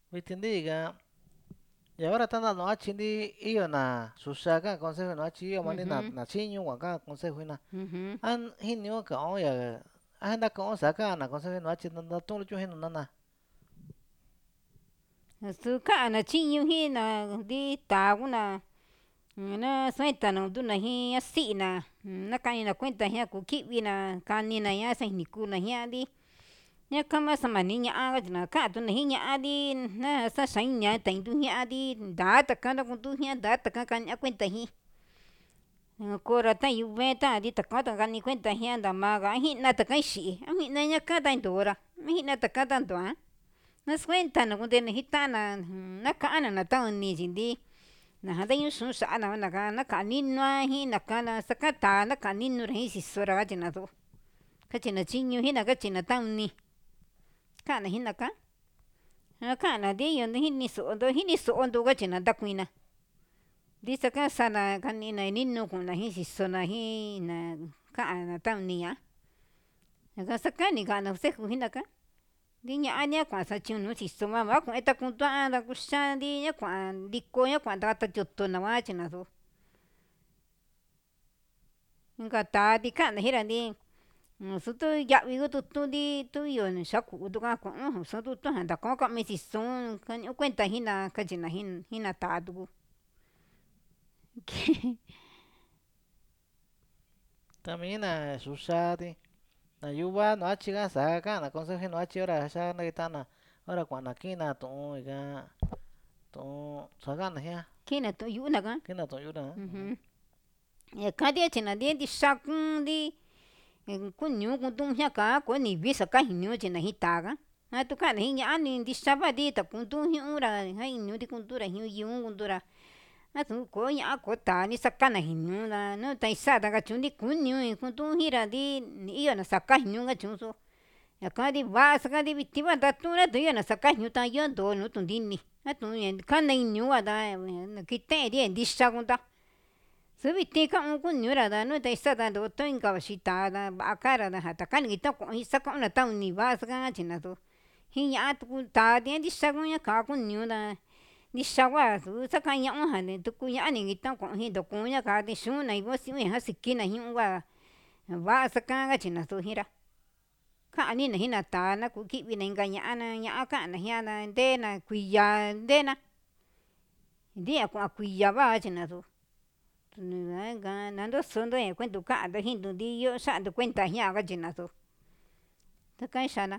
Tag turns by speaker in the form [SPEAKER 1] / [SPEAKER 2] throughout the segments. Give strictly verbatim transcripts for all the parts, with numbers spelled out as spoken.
[SPEAKER 1] Vitindiga y ahora están dando achindi iyo na susaka consejo no achi iyo mani na
[SPEAKER 2] Mhm.
[SPEAKER 1] na chinyu waka consejo na
[SPEAKER 2] Mhm.
[SPEAKER 1] an hinyo ka on ya anda ka on saka na consejo no achi na tulu chu hinu na
[SPEAKER 2] Sukana chiñuji na di tanguna na suetana nduna jin asina nakaina kuenta jian kukivina kanina ña xenikuna jiandi ña kama samaniña nakatuna jiñadi na xaxaiña tainduñadi ndata kana kunduña ndata kakaña kuenta jin konra tañuu venta dita kata kani kuenta jian ndamaga jina takaixi ajina ña kata ndora mijina takata ndoa nasuentana kundena njitana nakana natauní chindi najandeño xun xa'ana naka nakanina jina kana sakata nakanino nrexi xonra kachina ndó kachina chiño jina kachina tauni kana jinaka nakana ndiyo njinixondo njinixondo kachina ndakuina ndixaka xana kanina nino kuna jixi xona jina kana taunia ngaxakani kana xejo jinaka ndiñaña kuan xachiunu xixomama kuenta kunduan ndakuxandi ña kuan ndikoña kuan ndata tiotona kuachina ndó inka tati kana jinrandi nusutu yavi kutu tundi tuyo nixakutu ka ku'u xututu ndakaka mixixun kaño kuenta jina kachina jina tatu
[SPEAKER 1] tamina susadi na yuva no achi ga saka na consejo no achi ora sa na kitana ora kuana kina to iga to sagana ya
[SPEAKER 2] kina tu yuna ka
[SPEAKER 1] kina to yura
[SPEAKER 2] ujú ñakandi china ndiendi xakundi kuñu kunduña ka kuni visa kajiño chinajitaka atukani jiñani ndixavadi takunduñu unra jainio ndikundura ñuyun kundura atun koña kotani xakana jiñuna nuu taixada kachuni kuñui kundunjirandi iyo naxaka ñuu kachunxo ñakandi va'a xakandi vitiva ndatunra tuya naxaka ñuu tayondo nuu tundini atuña kana iñua nda kitendi ndixa kunda xubiti kaun kuñonra ndanuu taixada ndo toinka xhitada vakara takani takoni xakona tauni vaxga chinado jiña tuku tandi ndixakuña ka kuñunda ndixangua xuu xakañaujani tukuñani nitakujindo kuña kadi xhuna ikuxiña xikina ñungua vaxakanga chinatu jinrá kanina jinatana kukivina ingañana ña'a kana jiana ndena kuiya ndena ndia kua kuiya va'a chinandó tunanga nandoxondo kuento kando jindo ndiyo xando kuenta ña'a kachinado takai xana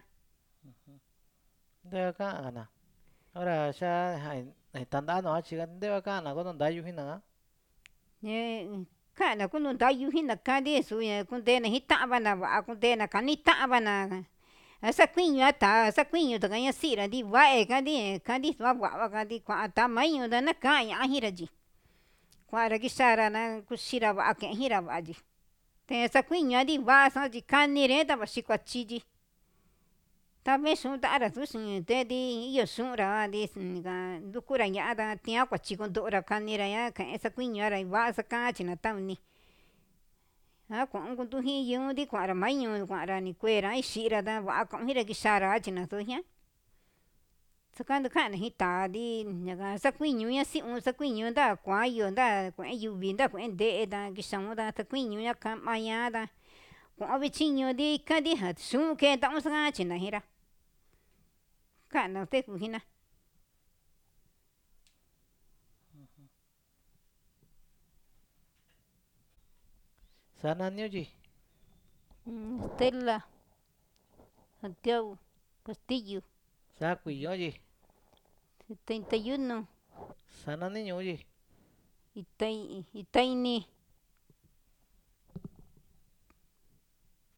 [SPEAKER 1] de kana ora xa tanda no achi de kana kono ndayu jina
[SPEAKER 2] ñe kana kuno ndayu jina kandi xuña kundena jitavana va'a kundena kanitavana axakuiño ata axakuiño takaña xinra ndivae kandi kandi vava kandi kuan tamaño ndanakaña ajinra chí kuanra kixanra na kuxinra va'a kenjinra va'a chi texakuiña ndiva'a kanireta vaxhikua chiyi tamexun tanra xuxin tedi iyo xunra ndixinga ndukunra ñanda tian kuachikondora kaninra ña kaen xakuiño anra va'a xakachi natauni njakuan kundujin yuu ndikuanra maño kuanra nikuera ixhinra ndava'a konjinra kixanra chinatuña xakando kana njitadi ñaka xakuiño ña xhiun xakuiño nda kuayo nda kuen yuvii nda kuen ndeta kixaunda xakuiño ña kamañada kuan vichiño ndika ndija xun kenda uxa'a chinajera kana ute kujina.
[SPEAKER 1] Sananio chi
[SPEAKER 2] Estela Santiago Castillo
[SPEAKER 1] sakuiyo chi
[SPEAKER 2] setenta y uno
[SPEAKER 1] sanani ñuyi
[SPEAKER 2] Itai Itaini